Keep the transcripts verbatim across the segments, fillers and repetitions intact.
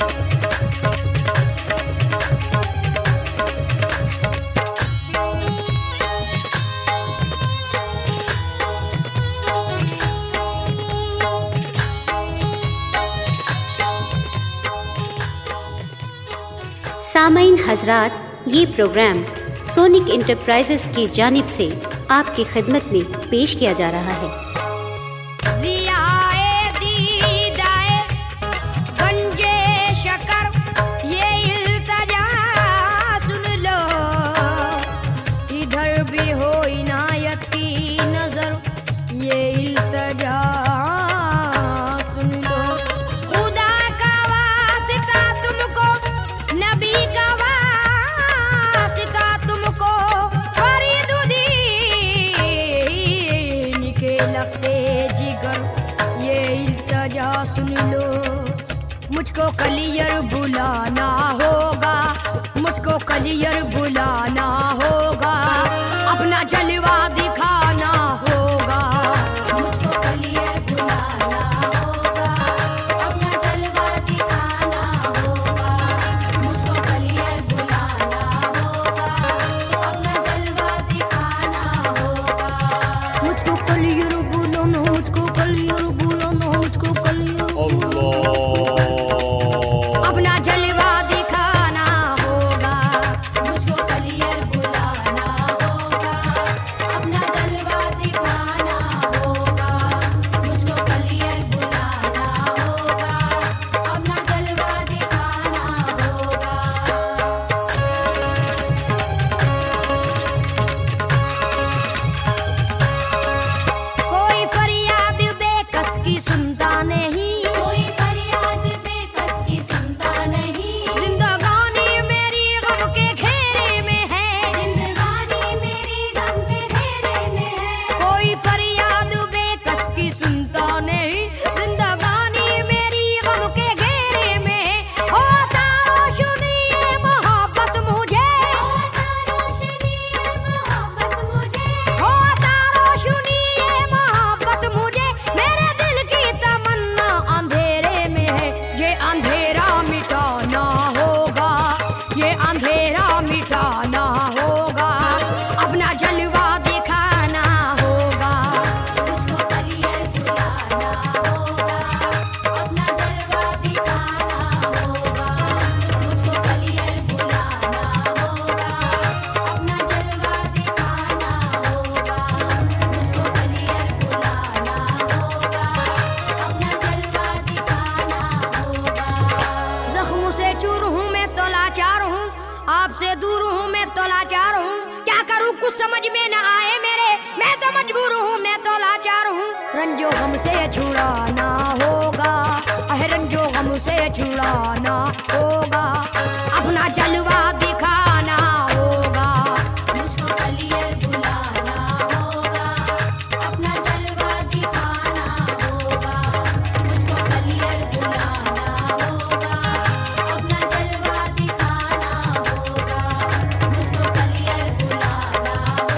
सामाईन हजरात, ये programme sonic enterprises की जानिब से आपकी खिदमत में पेश किया जा रहा है। मुझको कलियर बुलाना होगा, मुझको कलियर बुलाना होगा, अपना जलवा दिखाना होगा। मुझको कलियर बुलाना होगा, अपना जलवा दिखाना होगा। मुझको कलियर बुलाना होगा, अपना जलवा दिखाना होगा। मुझको कलियर बुलाना, मुझको कलियर बुलाना, मुझको कलियर समझ में न आए मेरे, मैं तो मजबूर हूँ, मैं तो लाचार हूँ। रंजो गम से छुड़ाना होगा, अह रंजो गम से छुड़ाना होगा, अपना जलवा दिखाना होगा। मुझको कलियर बुलाना होगा, अपना जलवा दिखाना होगा। मुझको कलियर बुलाना होगा, अपना जलवा दिखाना होगा। मुझको कलियर बुलाना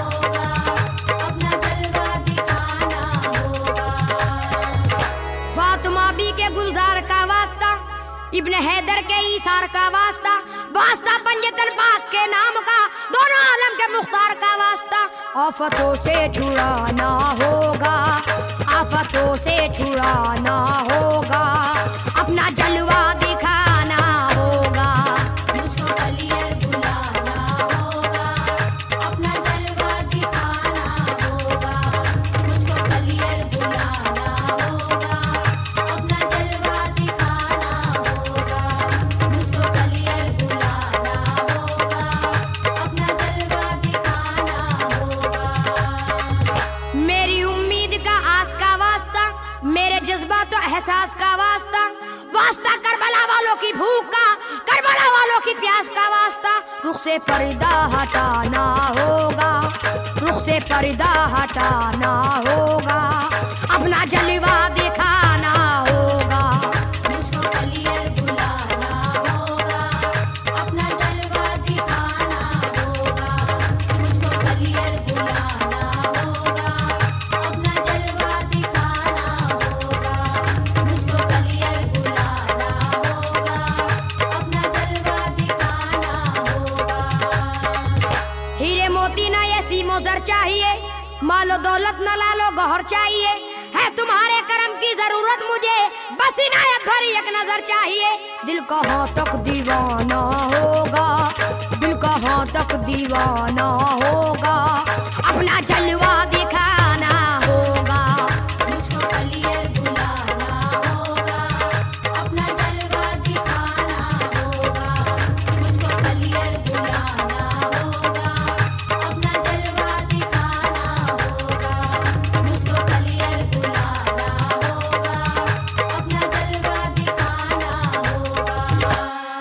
इब्न हैदर के ईसार का वास्ता, वास्ता पंजतन पाक के नाम का, दोनों आलम के मुख्तार का वास्ता। आफतों से छुड़ाना होगा, आफतों से छुड़ाना होगा, अपना जलवा दिखाना होगा। मुझको कलियर बुलाना होगा, अपना जलवा दिखाना होगा। मुझको कलियर बुलाना होगा, अपना जलवा दिखाना होगा। मुझको कलियर बुलाना होगा, अपना जलवा दिखाना होगा। मेरी उम्मीद का आस का वास्ता, मेरे जज्बात और एहसास का वास्ता, वास्ता करबला वालों की भूख का, करबला वालों की प्यास का वास्ता। रुख से पर्दा हटाना होगा, रुख से पर्दा हटाना होगा, अपना जलवा दिखाना होगा। मुझको कलियर बुलाना होगा, अपना जलवा दिखाना होगा। मुझको कलियर बुलाना होगा, अपना जलवा दिखाना होगा। मुझको कलियर बुलाना होगा, दौलत न लालो गौहर चाहिए, है तुम्हारे करम की जरूरत मुझे, बस इनायत भरी एक नजर चाहिए। दिल कहाँ तक दीवाना होगा, दिल कहाँ तक दीवाना होगा, अपना जलवा दिखाना होगा। मुझको कलियर बुलाना होगा, अपना जलवा दिखाना होगा। मुझको कलियर बुलाना होगा, अपना जलवा दिखाना होगा। मुझको कलियर बुलाना होगा, अपना जलवा दिखाना होगा।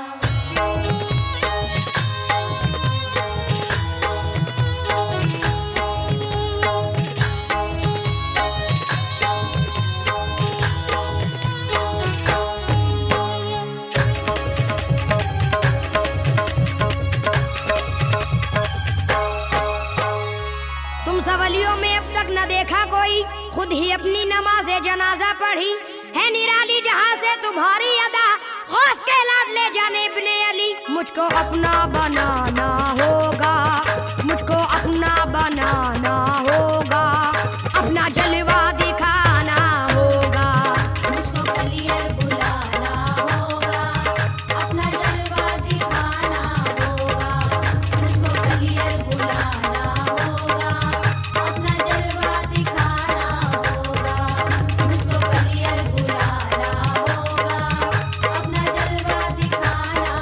तुम सवलियों में अब तक न देखा कोई, खुद ही अपनी नमाज़े जनाजा पढ़ी, है निराली जहाँ से तुम्हारी अदा, गौस के लाडले जाने इब्ने अली। मुझको अपना बनाना होगा, मुझको अपना बनाना होगा, अपना जलवा दिखाना होगा। मुझको कलियर बुलाना होगा, अपना जलवा दिखाना होगा। मुझको कलियर बुलाना होगा, अपना जलवा दिखाना होगा। मुझको कलियर बुलाना होगा, अपना जलवा दिखाना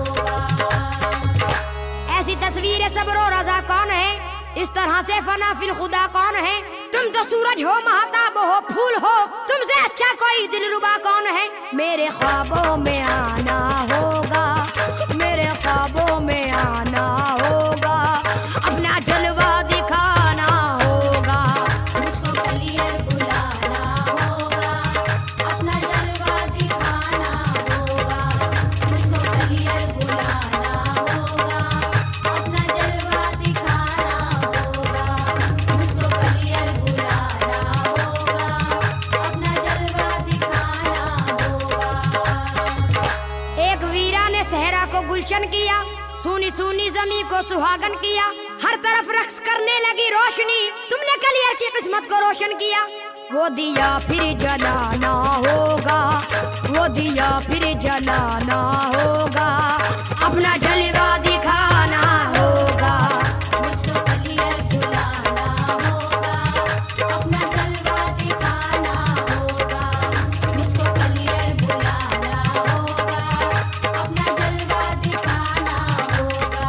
होगा। ऐसी तस्वीर सबरो रजा कौन है, इस तरह से फना फिल खुदा कौन है। तुम तो सूरज हो, महताब हो, फूल हो, तुमसे अच्छा कोई दिलरुबा कौन है। मेरे ख्वाबों में आना होगा, मेरे ख्वाबों में आना होगा, अपना जलवा दिखाना होगा। मुझको कलियर बुलाना होगा, अपना जलवा दिखाना होगा। मुझको कलियर बुलाना होगा, अपना जलवा दिखाना होगा। मुझको कलियर बुलाना होगा, अपना जलवा दिखाना होगा। एक वीरा ने सहरा को गुलशन किया, सूनी सूनी जमी को सुहागन किया, हर तरफ रक्स करने लगी रोशनी, तुमने कलियर की किस्मत को रोशन किया। वो दिया फिर जलाना होगा, वो दिया फिर जलाना होगा, अपना जलवा दिखाना होगा। मुझको कलियर बुलाना होगा, अपना जलवा दिखाना होगा। मुझको कलियर बुलाना होगा, अपना जलवा दिखाना होगा।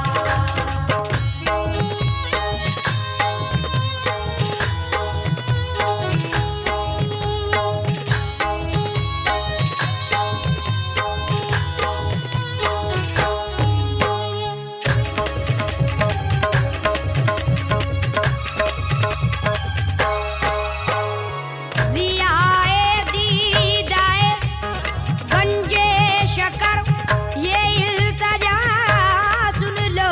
जियाए दीदाए गंजे शकर, ये इल्तजा सुन लो,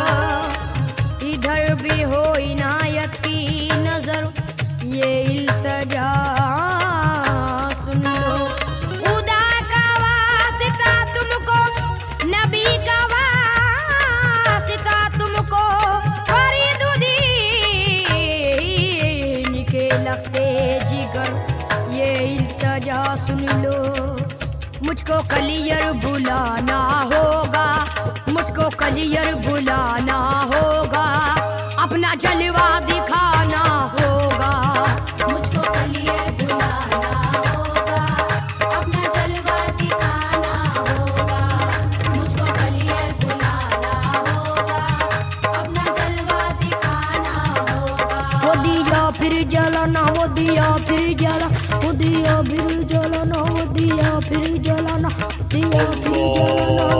इधर भी हो इनायत की नजर, ये इल्तजा सुन लो। खुदा का वास्ता तुमको, नबी का वास्ता तुमको, फरीदु दीन के लखते जिगर, ये इल्तजा सुन लो। मुझको कलियर बुलाना होगा, मुझको कलियर बुलाना होगा, अपना जलवा दिखाना होगा। मुझको कलियर बुलाना होगा, अपना जलवा दिखाना होगा। मुझको कलियर बुलाना होगा, अपना जलवा दिखाना होगा। वो दिया फिर जलाना, वो दिया फिर जला, वो दिया फिर जलाना, वो दिया फिर जलाना, दिया फिर जलाना।